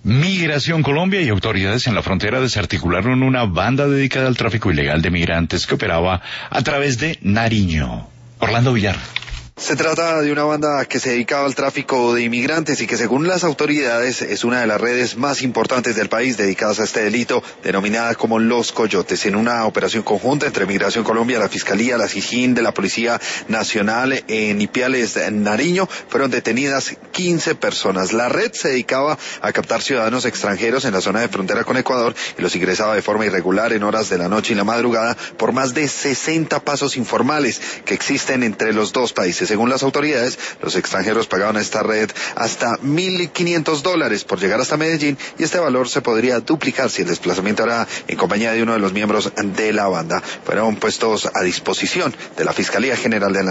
Migración Colombia y autoridades en la frontera desarticularon una banda dedicada al tráfico ilegal de migrantes que operaba a través de Nariño. Orlando Villar. Se trata de una banda que se dedicaba al tráfico de inmigrantes y que según las autoridades es una de las redes más importantes del país dedicadas a este delito, denominada como Los Coyotes. En una operación conjunta entre Migración Colombia, la Fiscalía, la SIJIN de la Policía Nacional en Ipiales, Nariño, fueron detenidas 15 personas. La red se dedicaba a captar ciudadanos extranjeros en la zona de frontera con Ecuador y los ingresaba de forma irregular en horas de la noche y la madrugada por más de 60 pasos informales que existen entre los dos países. Según las autoridades, los extranjeros pagaban a esta red hasta $1,500 por llegar hasta Medellín y este valor se podría duplicar si el desplazamiento era en compañía de uno de los miembros de la banda. Fueron puestos a disposición de la Fiscalía General de la